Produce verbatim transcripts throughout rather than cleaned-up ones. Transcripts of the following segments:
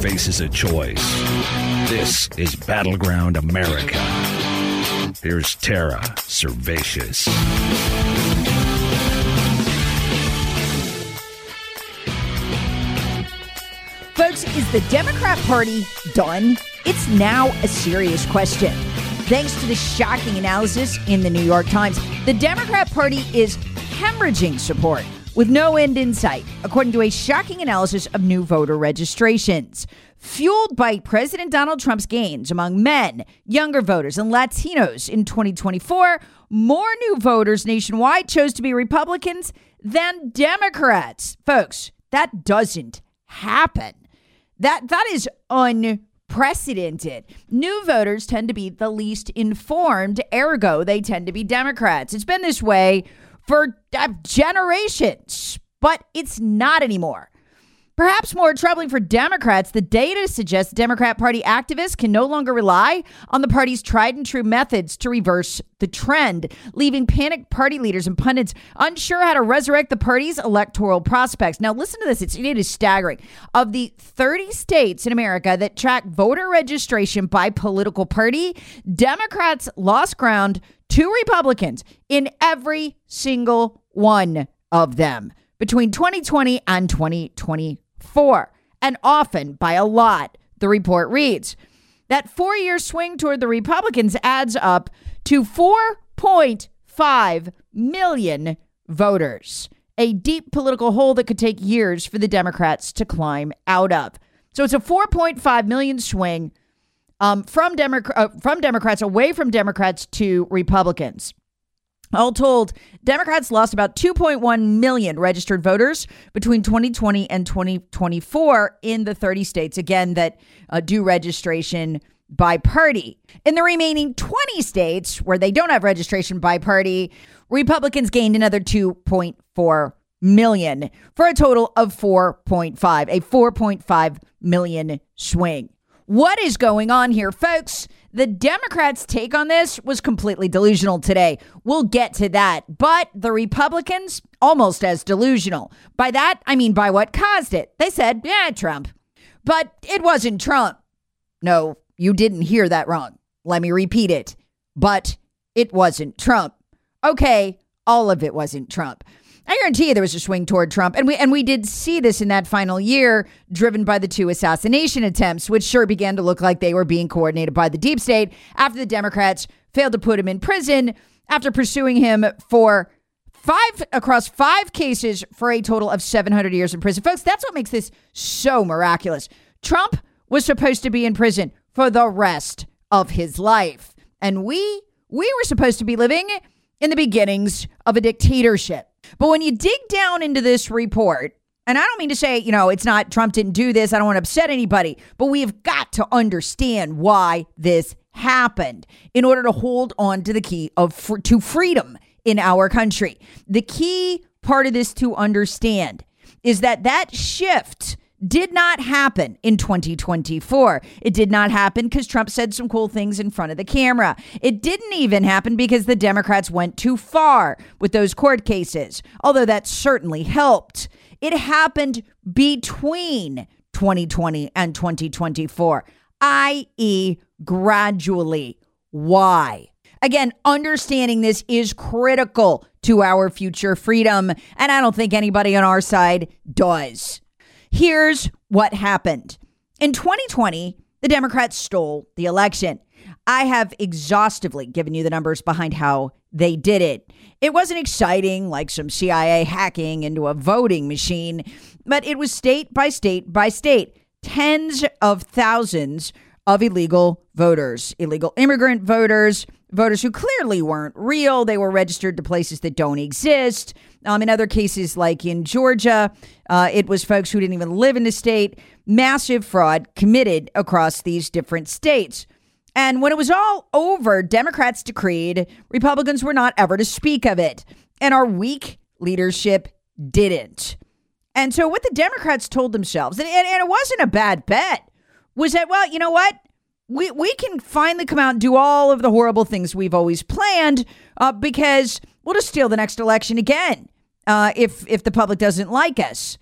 faces a choice. This is Battleground America. Here's Tara Servatius. Folks, is the Democrat Party done? It's now a serious question. Thanks to the shocking analysis in the New York Times, the Democrat Party is hemorrhaging support with no end in sight, according to a shocking analysis of new voter registrations. Fueled by President Donald Trump's gains among men, younger voters, and Latinos in twenty twenty-four, more new voters nationwide chose to be Republicans than Democrats. Folks, that doesn't happen. That that is unprecedented. New voters tend to be the least informed, ergo, they tend to be Democrats. It's been this way for uh, generations, but it's not anymore. Perhaps more troubling for Democrats, the data suggests Democrat Party activists can no longer rely on the party's tried and true methods to reverse the trend, leaving panicked party leaders and pundits unsure how to resurrect the party's electoral prospects. Now, listen to this. It's, it is staggering. Of the thirty states in America that track voter registration by political party, Democrats lost ground to Republicans in every single one of them between twenty twenty and twenty twenty-four, and often by a lot. The report reads that four-year swing toward the Republicans adds up to four point five million voters, a deep political hole that could take years for the Democrats to climb out of. So it's a four point five million swing um, from, Demo- uh, from Democrats away from Democrats to Republicans. All told, Democrats lost about two point one million registered voters between twenty twenty and twenty twenty-four in the thirty states, again, that uh, do registration by party. In the remaining twenty states where they don't have registration by party, Republicans gained another two point four million for a total of four point five, a four point five million swing. What is going on here, folks? The Democrats' take on this was completely delusional today. We'll get to that. But the Republicans, almost as delusional. By that, I mean by what caused it. They said, yeah, Trump. But it wasn't Trump. No, you didn't hear that wrong. Let me repeat it. But it wasn't Trump. Okay, all of it wasn't Trump. I guarantee you there was a swing toward Trump. And we and we did see this in that final year, driven by the two assassination attempts, which sure began to look like they were being coordinated by the deep state after the Democrats failed to put him in prison after pursuing him for five across five cases for a total of seven hundred years in prison. Folks, that's what makes this so miraculous. Trump was supposed to be in prison for the rest of his life. And we we were supposed to be living in the beginnings of a dictatorship. But when you dig down into this report, and I don't mean to say, you know, it's not Trump didn't do this. I don't want to upset anybody, but we've got to understand why this happened in order to hold on to the key of fr- to freedom in our country. The key part of this to understand is that that shift did not happen in twenty twenty-four. It did not happen because Trump said some cool things in front of the camera. It didn't even happen because the Democrats went too far with those court cases, although that certainly helped. It happened between twenty twenty and twenty twenty-four, that is gradually. Why? Again, understanding this is critical to our future freedom, and I don't think anybody on our side does. Here's what happened. In twenty twenty, the Democrats stole the election. I have exhaustively given you the numbers behind how they did it. It wasn't exciting like some C I A hacking into a voting machine, but it was state by state by state. Tens of thousands of illegal voters, illegal immigrant voters, voters who clearly weren't real. They were registered to places that don't exist. Um, in other cases, like in Georgia, uh, it was folks who didn't even live in the state. Massive fraud committed across these different states. And when it was all over, Democrats decreed Republicans were not ever to speak of it. And our weak leadership didn't. And so what the Democrats told themselves, and, and, and it wasn't a bad bet, was that, well, you know what? We we can finally come out and do all of the horrible things we've always planned uh, because we'll just steal the next election again uh, if if the public doesn't like us.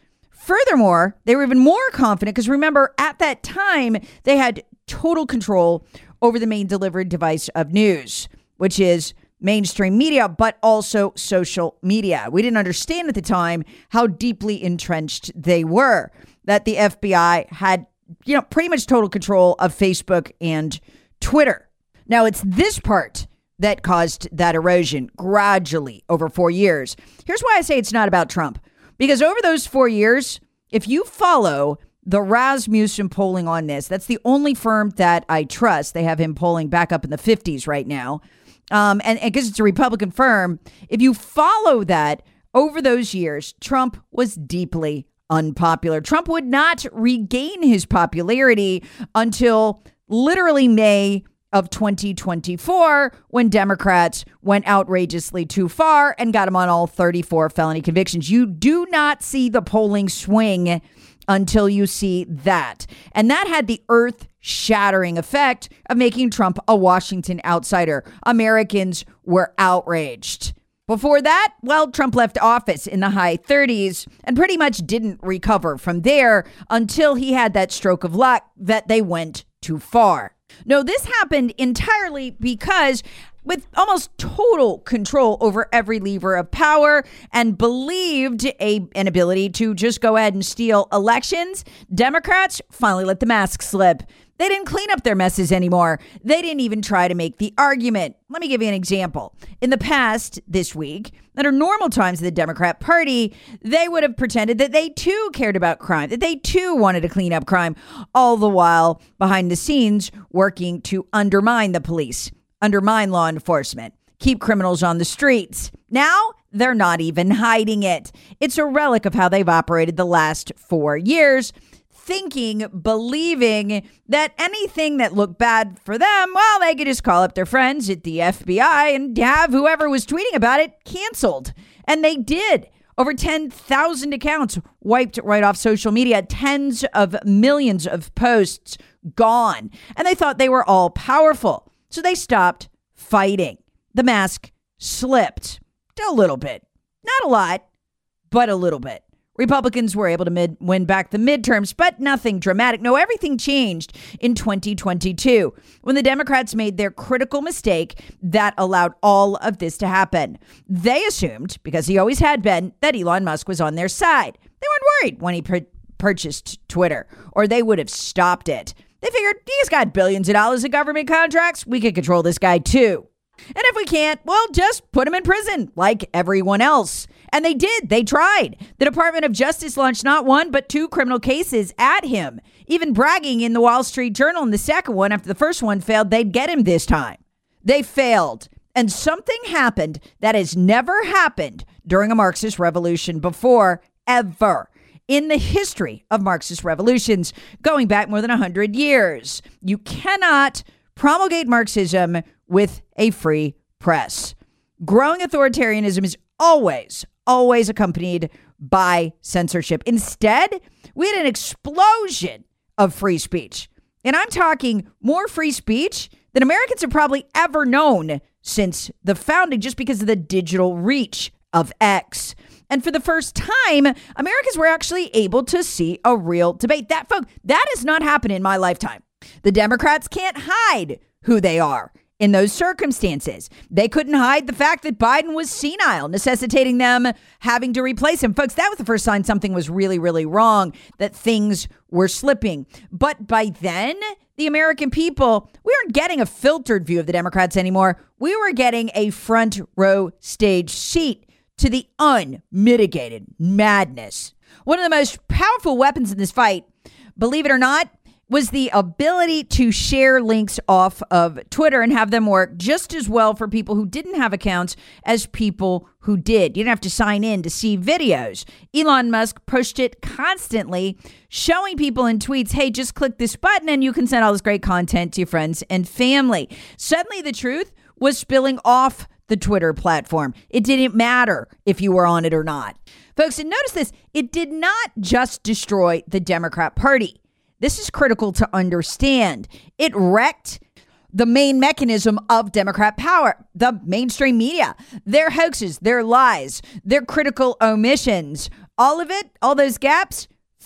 Furthermore, they were even more confident because remember, at that time, they had total control over the main delivery device of news, which is mainstream media, but also social media. We didn't understand at the time how deeply entrenched they were, that the F B I had, you know, pretty much total control of Facebook and Twitter. Now, it's this part that caused that erosion gradually over four years. Here's why I say it's not about Trump. Because over those four years, if you follow the Rasmussen polling on this, that's the only firm that I trust. They have him polling back up in the fifties right now. Um, and because it's a Republican firm, if you follow that over those years, Trump was deeply unpopular. Trump would not regain his popularity until literally May of twenty twenty-four, when Democrats went outrageously too far and got him on all thirty-four felony convictions. You do not see the polling swing until you see that. And that had the earth-shattering effect of making Trump a Washington outsider. Americans were outraged. Before that, well, Trump left office in the high thirties and pretty much didn't recover from there until he had that stroke of luck that they went too far. No, this happened entirely because with almost total control over every lever of power and believed a, an ability to just go ahead and steal elections, Democrats finally let the mask slip. They didn't clean up their messes anymore. They didn't even try to make the argument. Let me give you an example. In the past, this week, under normal times of the Democrat Party, they would have pretended that they too cared about crime, that they too wanted to clean up crime, all the while behind the scenes working to undermine the police, undermine law enforcement, keep criminals on the streets. Now, they're not even hiding it. It's a relic of how they've operated the last four years. Thinking, believing that anything that looked bad for them, well, they could just call up their friends at the F B I and have whoever was tweeting about it canceled. And they did. Over ten thousand accounts wiped right off social media, tens of millions of posts gone. And they thought they were all powerful. So they stopped fighting. The mask slipped a little bit. Not a lot, but a little bit. Republicans were able to mid- win back the midterms, but nothing dramatic. No, everything changed in twenty twenty-two when the Democrats made their critical mistake that allowed all of this to happen. They assumed, because he always had been, that Elon Musk was on their side. They weren't worried when he pur- purchased Twitter, or they would have stopped it. They figured, he's got billions of dollars in government contracts. We could control this guy too. And if we can't, well, just put him in prison like everyone else. And they did. They tried. The Department of Justice launched not one, but two criminal cases at him, even bragging in the Wall Street Journal in the second one after the first one failed, they'd get him this time. They failed. And something happened that has never happened during a Marxist revolution before, ever. In the history of Marxist revolutions, going back more than one hundred years. You cannot promulgate Marxism with a free press. Growing authoritarianism is always, always accompanied by censorship. Instead, we had an explosion of free speech. And I'm talking more free speech than Americans have probably ever known since the founding, just because of the digital reach of X. And for the first time, Americans were actually able to see a real debate. That, folk, that has not happened in my lifetime. The Democrats can't hide who they are in those circumstances. They couldn't hide the fact that Biden was senile, necessitating them having to replace him. Folks, that was the first sign something was really, really wrong, that things were slipping. But by then, the American people, we weren't getting a filtered view of the Democrats anymore. We were getting a front row stage seat to the unmitigated madness. One of the most powerful weapons in this fight, believe it or not, was the ability to share links off of Twitter and have them work just as well for people who didn't have accounts as people who did. You didn't have to sign in to see videos. Elon Musk pushed it constantly, showing people in tweets, hey, just click this button and you can send all this great content to your friends and family. Suddenly the truth was spilling off the Twitter platform. It didn't matter if you were on it or not. Folks, and notice this, it did not just destroy the Democrat Party. This is critical to understand. It wrecked the main mechanism of Democrat power, the mainstream media, their hoaxes, their lies, their critical omissions. All of it, all those gaps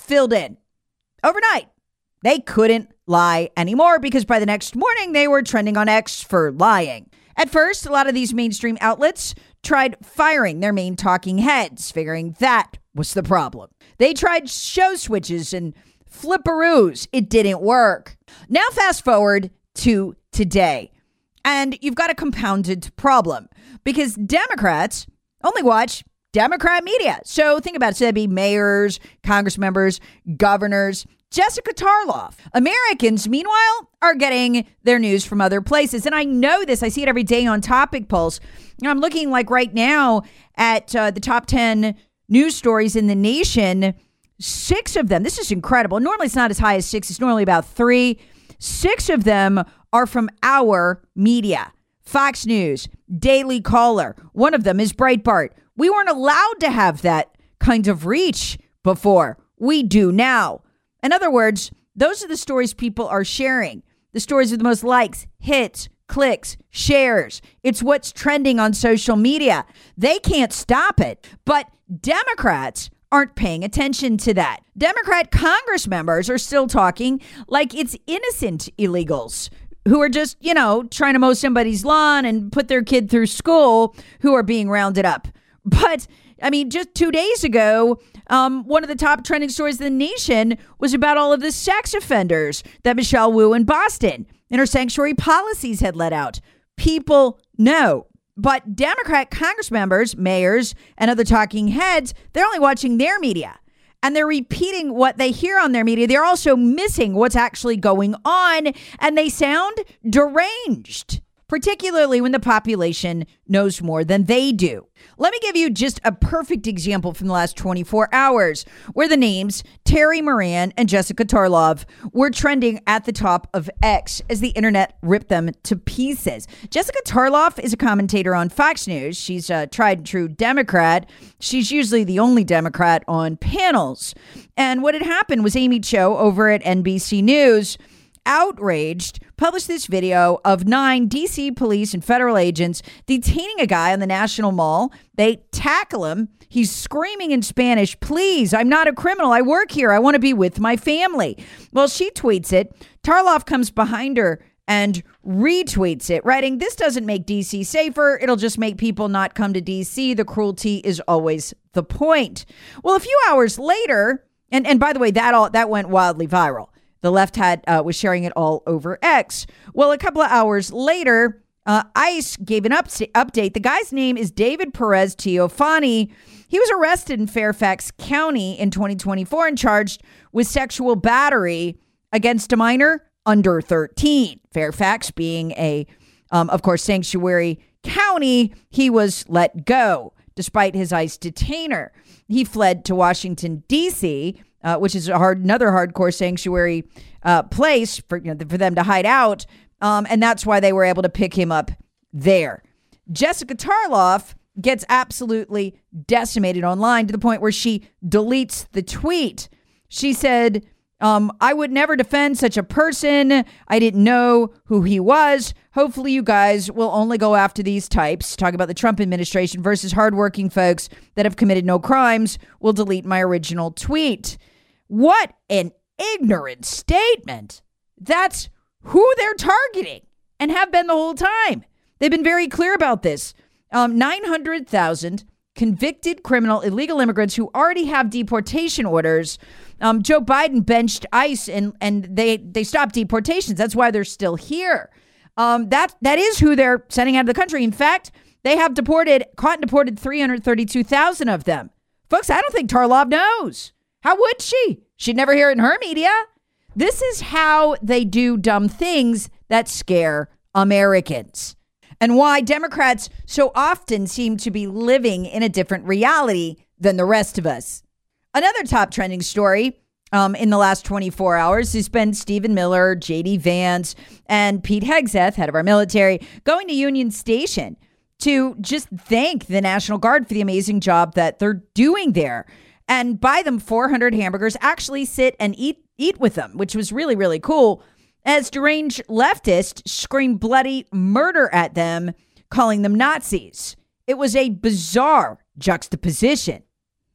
filled in. Overnight, they couldn't lie anymore because by the next morning, they were trending on X for lying. At first, a lot of these mainstream outlets tried firing their main talking heads, figuring that was the problem. They tried show switches and flipperoos. It didn't work. Now fast forward to today, and you've got a compounded problem because Democrats only watch Democrat media. So think about it. So that'd be mayors, Congress members, governors, Jessica Tarloff. Americans, meanwhile, are getting their news from other places. And I know this. I see it every day on Topic Pulse. I'm looking like right now at uh, the top ten news stories in the nation. Six of them, this is incredible. Normally it's not as high as six. It's normally about three. Six of them are from our media. Fox News, Daily Caller. One of them is Breitbart. We weren't allowed to have that kind of reach before. We do now. In other words, those are the stories people are sharing. The stories with the most likes, hits, clicks, shares. It's what's trending on social media. They can't stop it. But Democrats aren't paying attention to that. Democrat Congress members are still talking like it's innocent illegals who are just, you know, trying to mow somebody's lawn and put their kid through school who are being rounded up. But, I mean, just two days ago, um, one of the top trending stories in the nation was about all of the sex offenders that Michelle Wu in Boston and her sanctuary policies had let out. People know. But Democrat Congress members, mayors, and other talking heads, they're only watching their media. And they're repeating what they hear on their media. They're also missing what's actually going on. And they sound deranged, particularly when the population knows more than they do. Let me give you just a perfect example from the last twenty-four hours where the names Terry Moran and Jessica Tarloff were trending at the top of X as the internet ripped them to pieces. Jessica Tarloff is a commentator on Fox News. She's a tried and true Democrat. She's usually the only Democrat on panels. And what had happened was Amy Cho over at N B C News, outraged, published this video of nine D C police and federal agents detaining a guy on the National Mall. They tackle him. He's screaming in Spanish, "Please, I'm not a criminal. I work here. I want to be with my family." Well, she tweets it. Tarloff comes behind her and retweets it, writing, "This doesn't make D C safer. It'll just make people not come to D C. The cruelty is always the point." Well, a few hours later, and, and by the way, that all that went wildly viral. The left had uh, was sharing it all over X. Well, a couple of hours later, uh, ICE gave an up- update. The guy's name is David Perez Teofani. He was arrested in Fairfax County in twenty twenty-four and charged with sexual battery against a minor under thirteen. Fairfax being a, um, of course, sanctuary county, he was let go despite his ICE detainer. He fled to Washington, D C, Uh, which is a hard, another hardcore sanctuary uh, place for, you know, for them to hide out. Um, and that's why they were able to pick him up there. Jessica Tarloff gets absolutely decimated online to the point where she deletes the tweet. She said, um, "I would never defend such a person. I didn't know who he was. Hopefully you guys will only go after these types," talk about the Trump administration versus hardworking folks that have committed no crimes, "will delete my original tweet." What an ignorant statement. That's who they're targeting and have been the whole time. They've been very clear about this. Um, nine hundred thousand convicted criminal illegal immigrants who already have deportation orders. Um, Joe Biden benched ICE and, and they, they stopped deportations. That's why they're still here. Um, that that is who they're sending out of the country. In fact, they have deported, caught and deported three hundred thirty-two thousand of them. Folks, I don't think Tarloff knows. How would she? She'd never hear it in her media. This is how they do dumb things that scare Americans. And why Democrats so often seem to be living in a different reality than the rest of us. Another top trending story um, in the last twenty-four hours has been Stephen Miller, J D Vance, and Pete Hegseth, head of our military, going to Union Station to just thank the National Guard for the amazing job that they're doing there and buy them four hundred hamburgers, actually sit and eat eat with them, which was really, really cool, as deranged leftists scream bloody murder at them, calling them Nazis. It was a bizarre juxtaposition.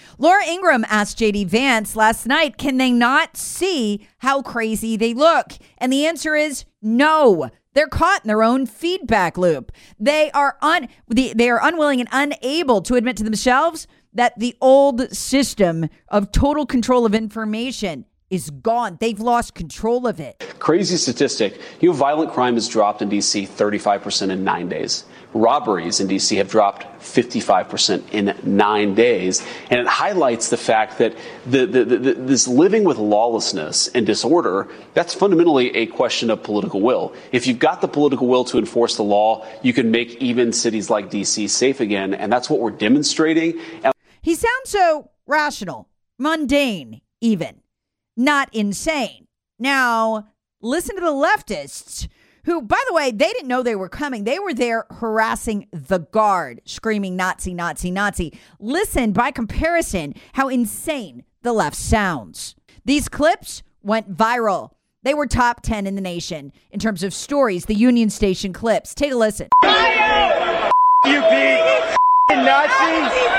Laura Ingraham asked J D Vance last night, can they not see how crazy they look? And the answer is no. They're caught in their own feedback loop. They are un, they are unwilling and unable to admit to themselves that the old system of total control of information is gone. They've lost control of it. Crazy statistic. You know, violent crime has dropped in D C thirty-five percent in nine days. Robberies in D C have dropped fifty-five percent in nine days. And it highlights the fact that the, the, the, this living with lawlessness and disorder, that's fundamentally a question of political will. If you've got the political will to enforce the law, you can make even cities like D C safe again. And that's what we're demonstrating. And he sounds so rational, mundane, even, not insane. Now, listen to the leftists who, by the way, they didn't know they were coming. They were there harassing the guard, screaming Nazi, Nazi, Nazi. Listen, by comparison, how insane the left sounds. These clips went viral. They were top ten in the nation in terms of stories, the Union Station clips. Take a listen. Fire! You beat Nazis!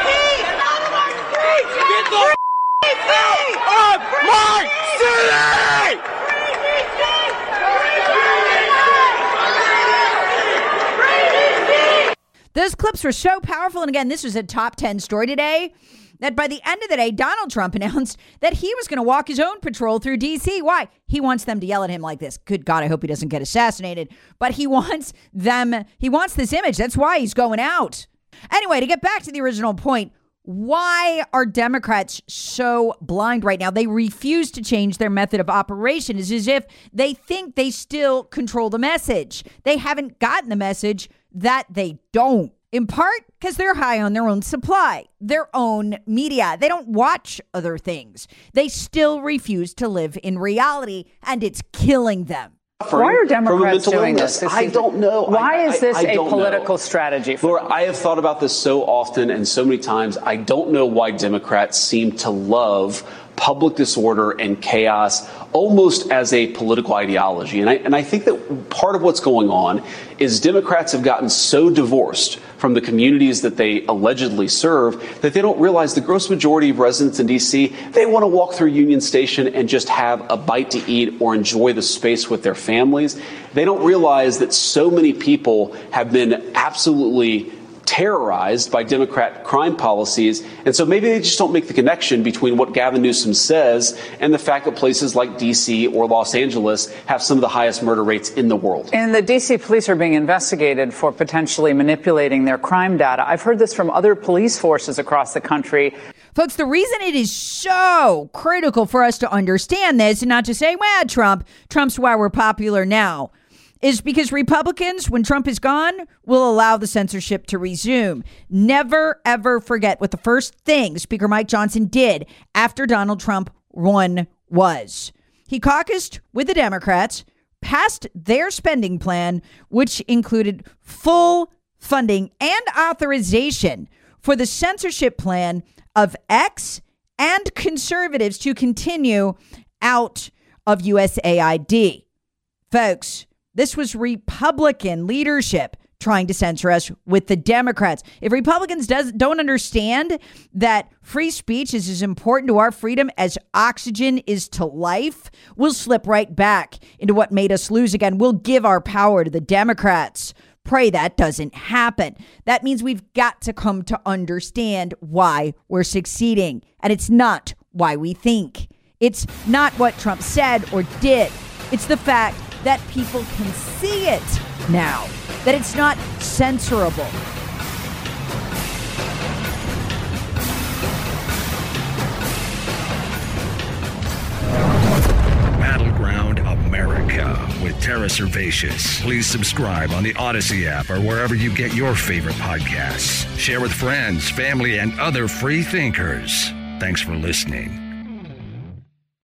Get the out of my city! Those clips were so powerful. And again, this was a top ten story today, that by the end of the day, Donald Trump announced that he was going to walk his own patrol through D C. Why? He wants them to yell at him like this. Good God, I hope he doesn't get assassinated. But he wants them, he wants this image. That's why he's going out. Anyway, to get back to the original point, why are Democrats so blind right now? They refuse to change their method of operation. It's as if they think they still control the message. They haven't gotten the message that they don't. In part because they're high on their own supply, their own media. They don't watch other things. They still refuse to live in reality, and it's killing them. Why are Democrats doing this? this I don't know. Why I, is this I, I a political know. strategy? For Laura, them? I have thought about this so often and so many times. I don't know why Democrats seem to love public disorder and chaos almost as a political ideology. And I, and I think that part of what's going on is Democrats have gotten so divorced from the communities that they allegedly serve that they don't realize the gross majority of residents in D C, they want to walk through Union Station and just have a bite to eat or enjoy the space with their families. They don't realize that so many people have been absolutely terrorized by Democrat crime policies. And so maybe they just don't make the connection between what Gavin Newsom says and the fact that places like D C or Los Angeles have some of the highest murder rates in the world. And the D C police are being investigated for potentially manipulating their crime data. I've heard this from other police forces across the country. Folks, the reason it is so critical for us to understand this and not just say, well, Trump, Trump's why we're popular now, is because Republicans, when Trump is gone, will allow the censorship to resume. Never, ever forget what the first thing Speaker Mike Johnson did after Donald Trump won was. He caucused with the Democrats, passed their spending plan, which included full funding and authorization for the censorship plan of X and conservatives to continue out of U S A I D. Folks, this was Republican leadership trying to censor us with the Democrats. If Republicans does, don't understand that free speech is as important to our freedom as oxygen is to life, we'll slip right back into what made us lose again. We'll give our power to the Democrats. Pray that doesn't happen. That means we've got to come to understand why we're succeeding. And it's not why we think. It's not what Trump said or did. It's the fact that people can see it now, that it's not censorable. Battleground America with Tara Servatius. Please subscribe on the Odyssey app or wherever you get your favorite podcasts. Share with friends, family, and other free thinkers. Thanks for listening.